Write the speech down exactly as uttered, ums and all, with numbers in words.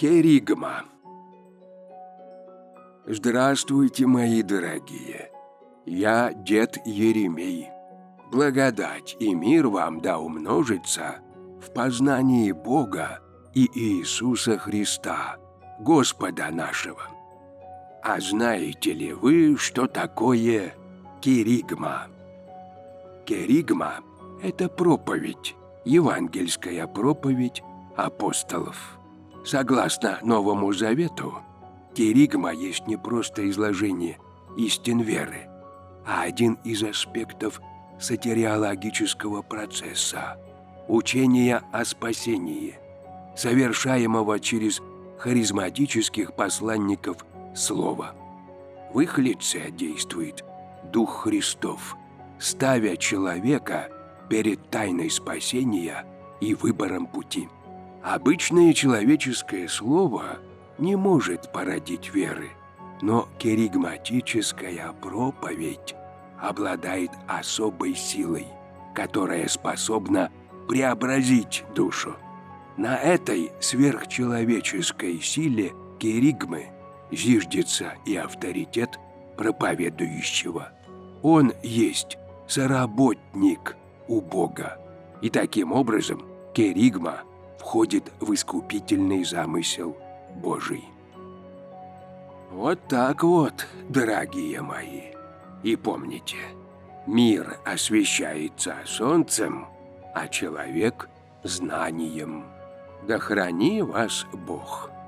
Керигма. Здравствуйте, мои дорогие. Я дед Еремей. Благодать и мир вам да умножится в познании Бога и Иисуса Христа, Господа нашего. А знаете ли вы, что такое керигма? Керигма – это проповедь, евангельская проповедь апостолов. Согласно Новому Завету, керигма есть не просто изложение истин веры, а один из аспектов сотириологического процесса – учения о спасении, совершаемого через харизматических посланников Слова. В их лице действует Дух Христов, ставя человека перед тайной спасения и выбором пути. Обычное человеческое слово не может породить веры, но керигматическая проповедь обладает особой силой, которая способна преобразить душу. На этой сверхчеловеческой силе керигмы зиждется и авторитет проповедующего. Он есть соработник у Бога, и таким образом керигма входит в искупительный замысел Божий. Вот так вот, дорогие мои. И помните, мир освещается солнцем, а человек – знанием. Да храни вас Бог.